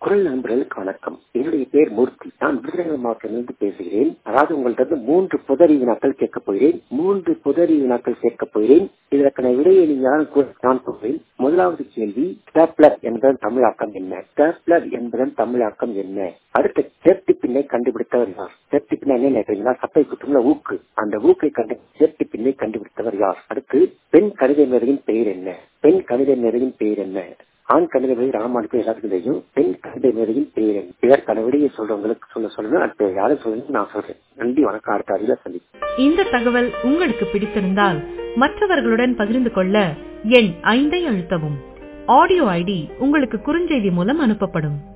குரல் நண்பர்களுக்கு வணக்கம். என்னுடைய பேர் மூர்த்தி. நான் விருதுநகர் மாவட்டத்திலிருந்து பேசுகிறேன். அதாவது உங்கள்கிட்ட 3 புதறி வினாக்கள் கேட்க போகிறேன். 3 புதறி வினாக்கள் சேர்க்க போகிறேன். இதற்கான விடையை நான் கூறுவேன். முதலாவது கேள்வி, ஸ்டேப்லர் என்பதன் தமிழாக்கம் என்ன? ஸ்டேப்லர் என்பதன் தமிழாக்கம் என்ன? அடுத்த, சேஃப்டி பின்னை கண்டுபிடித்தவர் யார்? சேஃப்டி பின்ன என்ன நினைக்கிறீங்களா? சட்டை குத்தும்ல ஊக்கு, அந்த ஊக்கை சேஃப்டி பின்னை கண்டுபிடித்தவர் யார்? அடுத்து, பெண் கணித மேதையின் பெயர் என்ன? பெண் கணித மேதையின் பெயர் என்ன? ஆண் கணித மேதை ராமானுக்கு எல்லாத்துக்கும் தெரியும். பெண் கணித மேதையின் பெயர் என்ன? இதற்கான விடையை சொல்றவங்களுக்கு சொல்லணும். அடுத்த யாரும் சொல்லுங்க, நான் சொல்றேன். நன்றி, வணக்கம். அடுத்த அறிவில சந்திப்போம். இந்த தகவல் உங்களுக்கு பிடித்திருந்தால் மற்றவர்களுடன் பகிர்ந்து கொள்ள எண் 5 அழுத்தவும். ஆடியோ ஐடி உங்களுக்கு குறுஞ்செய்தி மூலம் அனுப்பப்படும்.